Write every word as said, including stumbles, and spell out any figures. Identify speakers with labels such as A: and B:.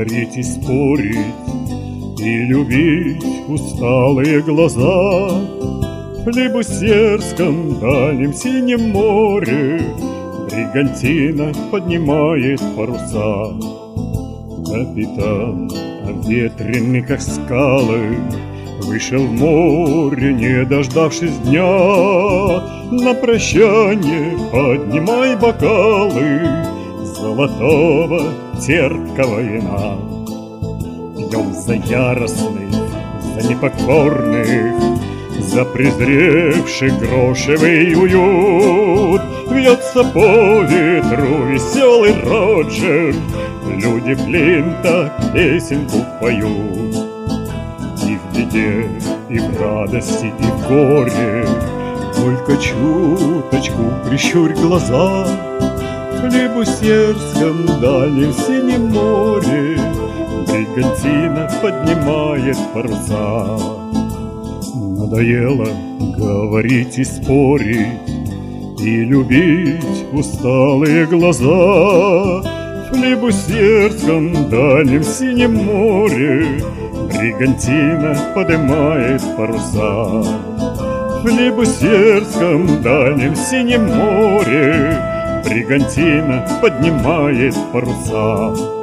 A: говорить и спорить, и любить усталые глаза. В Флибустерском дальнем синем море бригантина поднимает паруса. Капитан, обветренный как скалы, вышел в море, не дождавшись дня. На прощание поднимай бокалы золотого терпкого вина. Пьем за яростных, за непокорных, за презревший грошевый уют. Вьется по ветру веселый Роджер, люди Флинта песенку поют. И в беде, и в радости, и в горе только чуточку прищурь глаза. В Флибустерском дальнем синем море бригантина поднимает паруса. Надоело говорить и спорить, и любить усталые глаза. В Флибустерском дальнем синем море бригантина поднимает паруса. В Флибустерском дальнем синем море бригантина поднимает паруса.